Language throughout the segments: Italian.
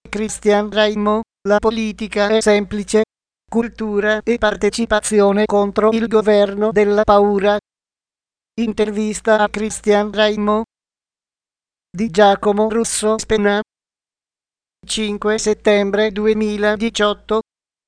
Cristian Raimo, la politica è semplice. Cultura e partecipazione contro il governo della paura. Intervista a Cristian Raimo di Giacomo Russo Spenna. 5 settembre 2018.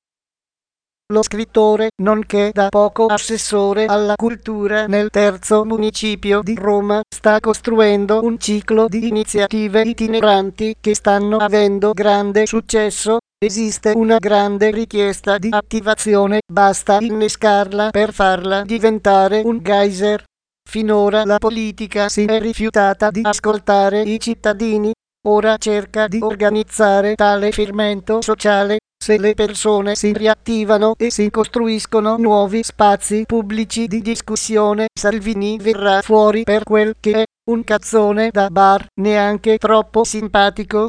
Lo scrittore, nonché da poco assessore alla cultura nel terzo municipio di Roma, sta costruendo un ciclo di iniziative itineranti che stanno avendo grande successo. Esiste una grande richiesta di attivazione, basta innescarla per farla diventare un geyser. Finora la politica si è rifiutata di ascoltare i cittadini, ora cerca di organizzare tale fermento sociale. Se le persone si riattivano e si costruiscono nuovi spazi pubblici di discussione, Salvini verrà fuori per quel che è, un cazzone da bar, neanche troppo simpatico.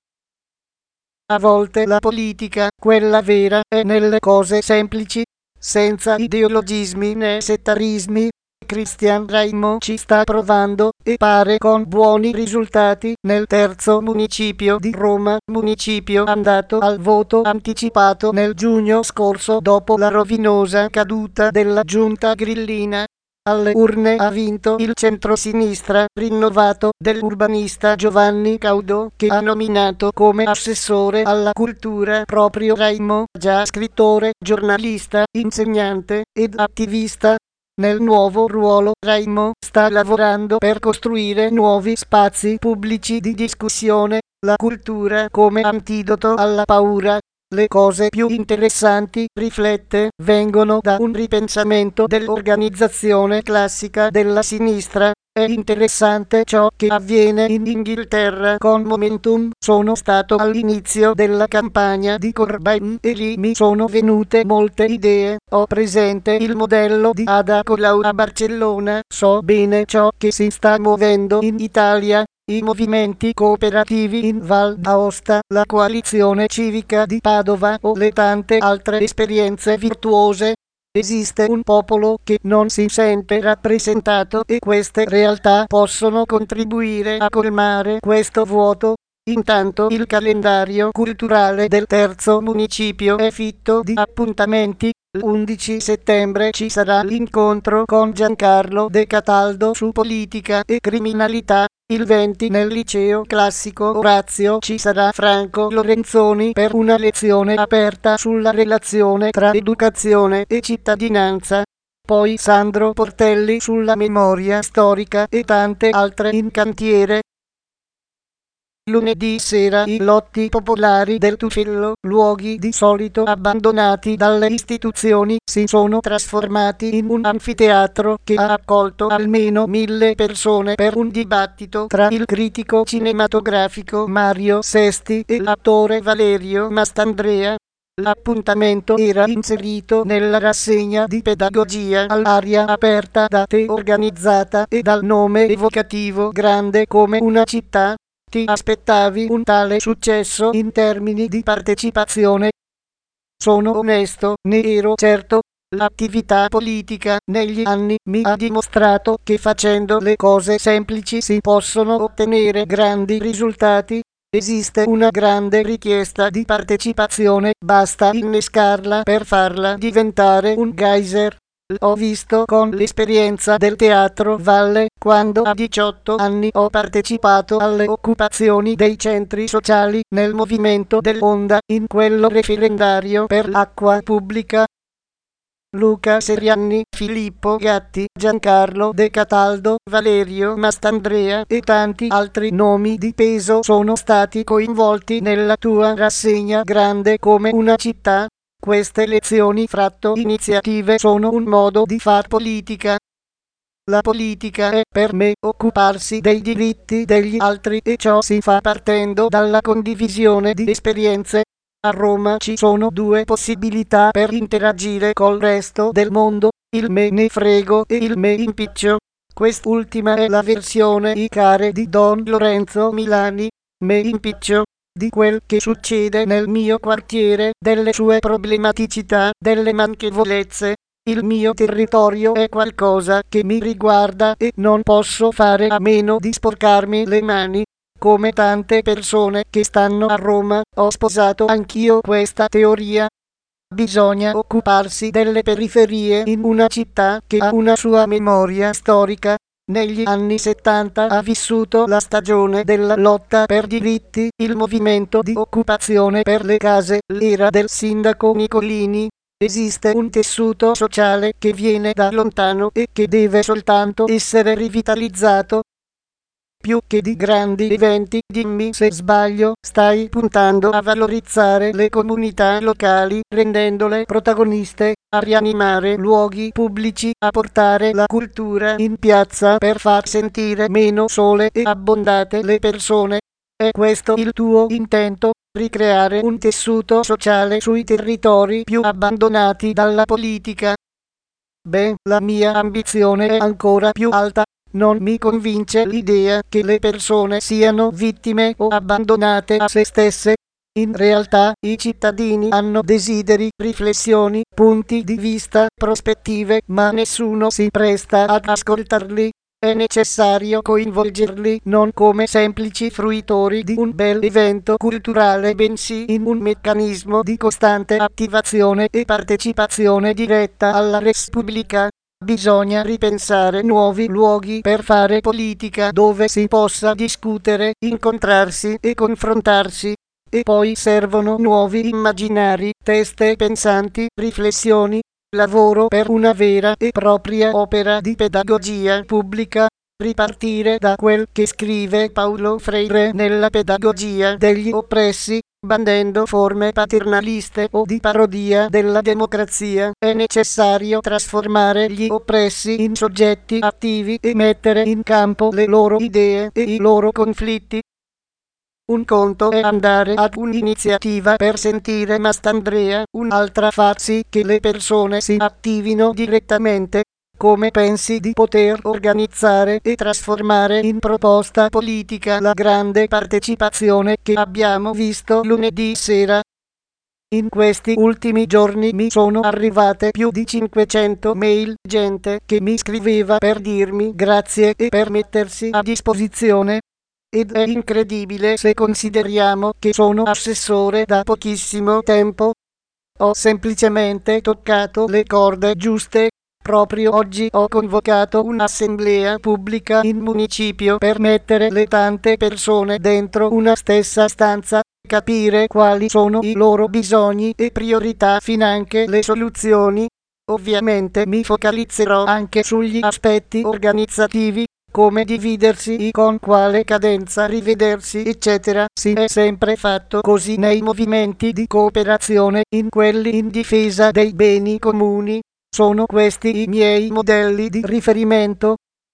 A volte la politica, quella vera, è nelle cose semplici, senza ideologismi né settarismi. Cristian Raimo ci sta provando e pare con buoni risultati nel terzo municipio di Roma, municipio andato al voto anticipato nel giugno scorso dopo la rovinosa caduta della giunta grillina. Alle urne ha vinto il centrosinistra rinnovato dell'urbanista Giovanni Caudo, che ha nominato come assessore alla cultura proprio Raimo, già scrittore, giornalista, insegnante ed attivista. Nel nuovo ruolo Raimo sta lavorando per costruire nuovi spazi pubblici di discussione, la cultura come antidoto alla paura. Le cose più interessanti, riflette, vengono da un ripensamento dell'organizzazione classica della sinistra. È interessante ciò che avviene in Inghilterra con Momentum. Sono stato all'inizio della campagna di Corbyn e lì mi sono venute molte idee. Ho presente il modello di Ada Colau a Barcellona, so bene ciò che si sta muovendo in Italia. I movimenti cooperativi in Val d'Aosta, la coalizione civica di Padova o le tante altre esperienze virtuose. Esiste un popolo che non si sente rappresentato e queste realtà possono contribuire a colmare questo vuoto. Intanto il calendario culturale del terzo municipio è fitto di appuntamenti. L'11 settembre ci sarà l'incontro con Giancarlo De Cataldo su politica e criminalità. Il 20 nel liceo classico Orazio ci sarà Franco Lorenzoni per una lezione aperta sulla relazione tra educazione e cittadinanza. Poi Sandro Portelli sulla memoria storica e tante altre in cantiere. Lunedì sera i lotti popolari del Tufillo, luoghi di solito abbandonati dalle istituzioni, si sono trasformati in un anfiteatro che ha accolto almeno 1000 persone per un dibattito tra il critico cinematografico Mario Sesti e l'attore Valerio Mastandrea. L'appuntamento era inserito nella rassegna di pedagogia all'aria aperta da te organizzata e dal nome evocativo Grande come una città. Ti aspettavi un tale successo in termini di partecipazione? Sono onesto, ne ero certo. L'attività politica negli anni mi ha dimostrato che facendo le cose semplici si possono ottenere grandi risultati. Esiste una grande richiesta di partecipazione, basta innescarla per farla diventare un geyser. L'ho visto con l'esperienza del Teatro Valle, quando a 18 anni ho partecipato alle occupazioni dei centri sociali nel movimento dell'Onda, in quello referendario per l'acqua pubblica. Luca Serianni, Filippo Gatti, Giancarlo De Cataldo, Valerio Mastandrea e tanti altri nomi di peso sono stati coinvolti nella tua rassegna Grande come una città. Queste lezioni fratto iniziative sono un modo di far politica. La politica è, per me, occuparsi dei diritti degli altri e ciò si fa partendo dalla condivisione di esperienze. A Roma ci sono due possibilità per interagire col resto del mondo, il me ne frego e il me impiccio. Quest'ultima è la versione Icare di Don Lorenzo Milani. Me impiccio di quel che succede nel mio quartiere, delle sue problematicità, delle manchevolezze. Il mio territorio è qualcosa che mi riguarda e non posso fare a meno di sporcarmi le mani. come tante persone che stanno a Roma, ho sposato anch'io questa teoria. Bisogna occuparsi delle periferie in una città che ha una sua memoria storica. Negli anni 70 ha vissuto la stagione della lotta per diritti, il movimento di occupazione per le case, l'era del sindaco Nicolini. Esiste un tessuto sociale che viene da lontano e che deve soltanto essere rivitalizzato. Più che di grandi eventi, dimmi se sbaglio, stai puntando a valorizzare le comunità locali, rendendole protagoniste, a rianimare luoghi pubblici, a portare la cultura in piazza per far sentire meno sole e abbondate le persone. È questo il tuo intento? Ricreare un tessuto sociale sui territori più abbandonati dalla politica? Beh, la mia ambizione è ancora più alta. Non mi convince l'idea che le persone siano vittime o abbandonate a se stesse. In realtà, i cittadini hanno desideri, riflessioni, punti di vista, prospettive, ma nessuno si presta ad ascoltarli. È necessario coinvolgerli non come semplici fruitori di un bel evento culturale, bensì in un meccanismo di costante attivazione e partecipazione diretta alla res publica. Bisogna ripensare nuovi luoghi per fare politica dove si possa discutere, incontrarsi e confrontarsi. E poi servono nuovi immaginari, teste pensanti, riflessioni, lavoro per una vera e propria opera di pedagogia pubblica. Ripartire da quel che scrive Paulo Freire nella Pedagogia degli oppressi, bandendo forme paternaliste o di parodia della democrazia. È necessario trasformare gli oppressi in soggetti attivi e mettere in campo le loro idee e i loro conflitti. Un conto è andare ad un'iniziativa per sentire Mastandrea, un'altra far sì che le persone si attivino direttamente. Come pensi di poter organizzare e trasformare in proposta politica la grande partecipazione che abbiamo visto lunedì sera? In questi ultimi giorni mi sono arrivate più di 500 mail, gente che mi scriveva per dirmi grazie e per mettersi a disposizione. Ed è incredibile se consideriamo che sono assessore da pochissimo tempo. Ho semplicemente toccato le corde giuste. Proprio oggi ho convocato un'assemblea pubblica in municipio per mettere le tante persone dentro una stessa stanza, capire quali sono i loro bisogni e priorità, finanche le soluzioni. Ovviamente mi focalizzerò anche sugli aspetti organizzativi, come dividersi, con quale cadenza rivedersi, eccetera. Si è sempre fatto così nei movimenti di cooperazione, in quelli in difesa dei beni comuni. Sono questi i miei modelli di riferimento.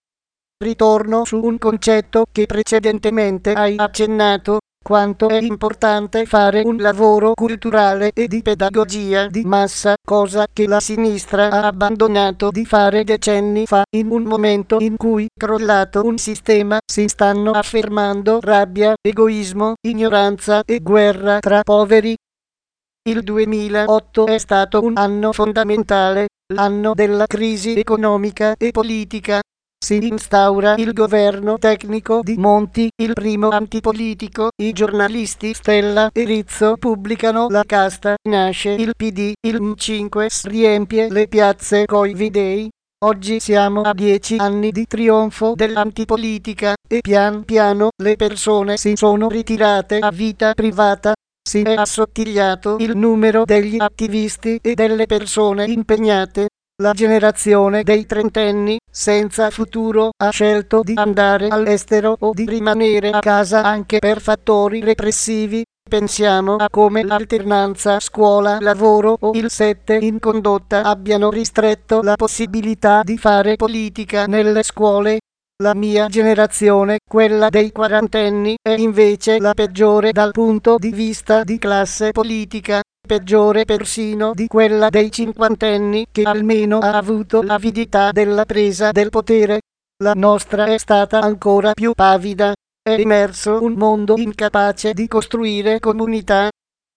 Ritorno su un concetto che precedentemente hai accennato, quanto è importante fare un lavoro culturale e di pedagogia di massa, cosa che la sinistra ha abbandonato di fare decenni fa, in un momento in cui, crollato un sistema, si stanno affermando rabbia, egoismo, ignoranza e guerra tra poveri. Il 2008 è stato un anno fondamentale, l'anno della crisi economica e politica. Si instaura il governo tecnico di Monti, il primo antipolitico, i giornalisti Stella e Rizzo pubblicano La Casta, nasce il PD, il M5 riempie le piazze coi video. Oggi siamo a 10 anni di trionfo dell'antipolitica e pian piano le persone si sono ritirate a vita privata. Si è assottigliato il numero degli attivisti e delle persone impegnate. La generazione dei trentenni, senza futuro, ha scelto di andare all'estero o di rimanere a casa anche per fattori repressivi. Pensiamo a come l'alternanza scuola-lavoro o il 7 in condotta abbiano ristretto la possibilità di fare politica nelle scuole. La mia generazione, quella dei quarantenni, è invece la peggiore dal punto di vista di classe politica, peggiore persino di quella dei cinquantenni, che almeno ha avuto l'avidità della presa del potere. La nostra è stata ancora più pavida. È emerso un mondo incapace di costruire comunità.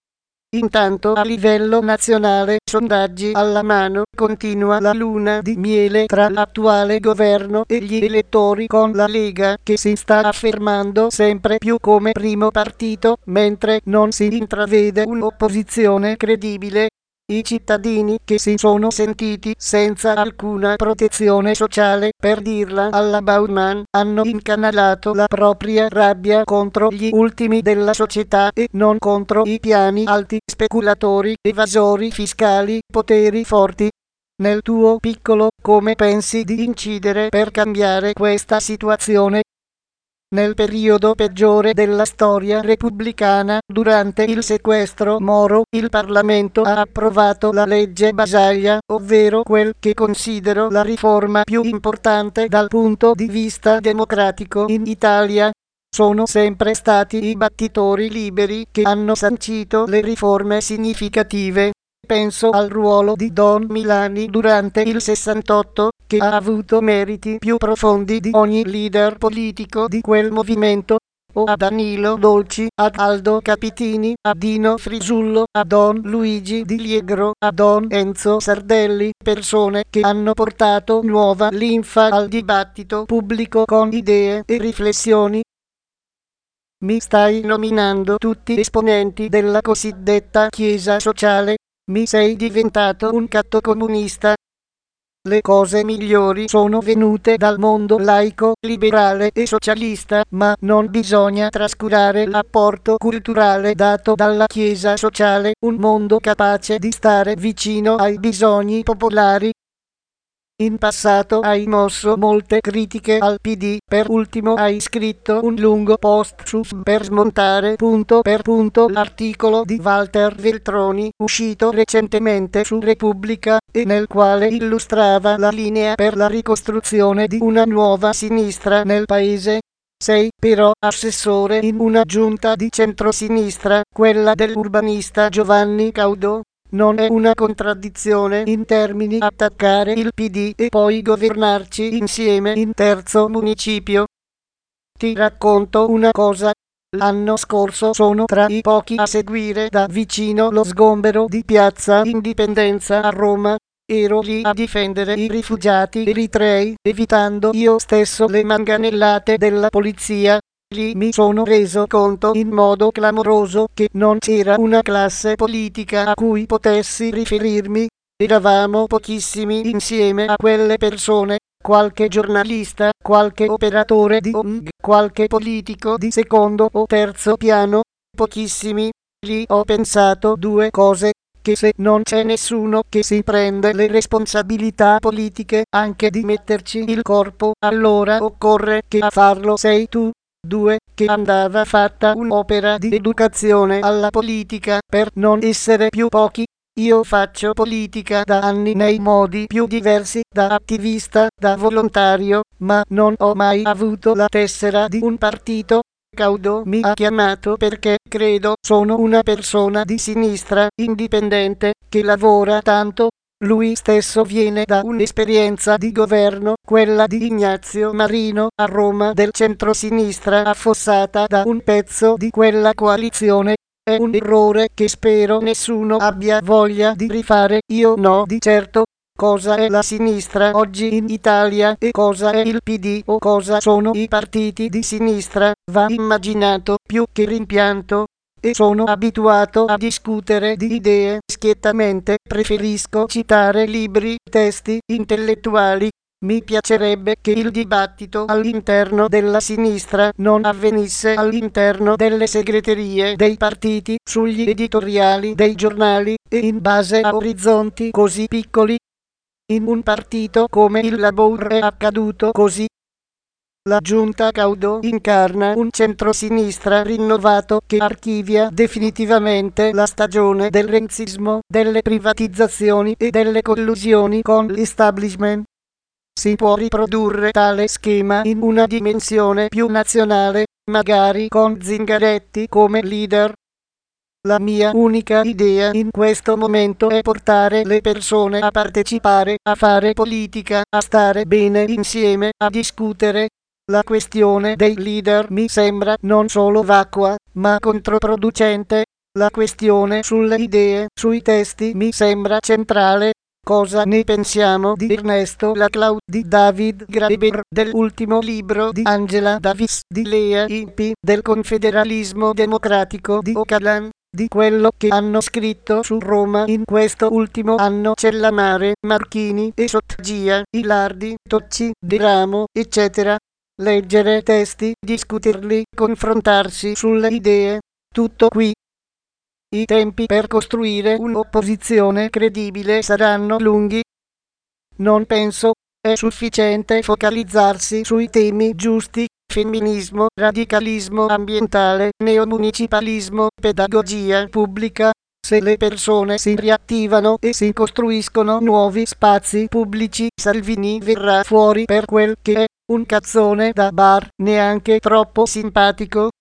Intanto a livello nazionale, sondaggi alla mano, continua la luna di miele tra l'attuale governo e gli elettori, con la Lega che si sta affermando sempre più come primo partito, mentre non si intravede un'opposizione credibile. I cittadini che si sono sentiti senza alcuna protezione sociale, per dirla alla Baumann, hanno incanalato la propria rabbia contro gli ultimi della società e non contro i piani alti, speculatori, evasori fiscali, poteri forti. Nel tuo piccolo, come pensi di incidere per cambiare questa situazione? Nel periodo peggiore della storia repubblicana, durante il sequestro Moro, il Parlamento ha approvato la legge Basaglia, ovvero quel che considero la riforma più importante dal punto di vista democratico in Italia. Sono sempre stati i battitori liberi che hanno sancito le riforme significative. Penso al ruolo di Don Milani durante il 68, che ha avuto meriti più profondi di ogni leader politico di quel movimento, o a Danilo Dolci, ad Aldo Capitini, a Dino Frisullo, a Don Luigi Di Liegro, a Don Enzo Sardelli, persone che hanno portato nuova linfa al dibattito pubblico con idee e riflessioni. Mi stai nominando tutti esponenti della cosiddetta Chiesa sociale. Mi sei diventato un cattocomunista. Le cose migliori sono venute dal mondo laico, liberale e socialista, ma non bisogna trascurare l'apporto culturale dato dalla Chiesa sociale, un mondo capace di stare vicino ai bisogni popolari. In passato hai mosso molte critiche al PD, per ultimo hai scritto un lungo post su per smontare punto per punto l'articolo di Walter Veltroni, uscito recentemente su Repubblica, e nel quale illustrava la linea per la ricostruzione di una nuova sinistra nel paese. Sei però assessore in una giunta di centrosinistra, quella dell'urbanista Giovanni Caudò. Non è una contraddizione in termini attaccare il PD e poi governarci insieme in terzo municipio? Ti racconto una cosa. L'anno scorso sono tra i pochi a seguire da vicino lo sgombero di Piazza Indipendenza a Roma. Ero lì a difendere i rifugiati eritrei, evitando io stesso le manganellate della polizia. Lì mi sono reso conto in modo clamoroso che non c'era una classe politica a cui potessi riferirmi. Eravamo pochissimi insieme a quelle persone, qualche giornalista, qualche operatore di ONG, qualche politico di secondo o terzo piano, pochissimi. Lì ho pensato due cose: che se non c'è nessuno che si prende le responsabilità politiche anche di metterci il corpo, allora occorre che a farlo sei tu. 2. Che andava fatta un'opera di educazione alla politica per non essere più pochi. Io faccio politica da anni nei modi più diversi, da attivista, da volontario, ma non ho mai avuto la tessera di un partito. Caudò mi ha chiamato perché credo sono una persona di sinistra, indipendente, che lavora tanto. Lui stesso viene da un'esperienza di governo, quella di Ignazio Marino, a Roma, del centrosinistra, affossata da un pezzo di quella coalizione. È un errore che spero nessuno abbia voglia di rifare, io no di certo. Cosa è la sinistra oggi in Italia e cosa è il PD o cosa sono i partiti di sinistra va immaginato più che rimpianto. E sono abituato a discutere di idee schiettamente, preferisco citare libri, testi intellettuali. Mi piacerebbe che il dibattito all'interno della sinistra non avvenisse all'interno delle segreterie dei partiti, sugli editoriali dei giornali e in base a orizzonti così piccoli. In un partito come il Labour è accaduto così. La giunta Caudò incarna un centrosinistra rinnovato che archivia definitivamente la stagione del renzismo, delle privatizzazioni e delle collusioni con l'establishment. Si può riprodurre tale schema in una dimensione più nazionale, magari con Zingaretti come leader. La mia unica idea in questo momento è portare le persone a partecipare, a fare politica, a stare bene insieme, a discutere. La questione dei leader mi sembra non solo vacua, ma controproducente. la questione sulle idee, sui testi mi sembra centrale. Cosa ne pensiamo di Ernesto Laclau, di David Graeber, dell'ultimo libro di Angela Davis, di Lea Ip, del confederalismo democratico di Ocalan, di quello che hanno scritto su Roma in questo ultimo anno Cellamare, Marchini e Sotgia, Ilardi, Tocci, De Ramo, eccetera? Leggere testi, discuterli, confrontarsi sulle idee. Tutto qui. I tempi per costruire un'opposizione credibile saranno lunghi. Non penso è sufficiente focalizzarsi sui temi giusti: femminismo, radicalismo ambientale, neomunicipalismo, pedagogia pubblica. Se le persone si riattivano e si costruiscono nuovi spazi pubblici, Salvini verrà fuori per quel che è, un cazzone da bar, neanche troppo simpatico.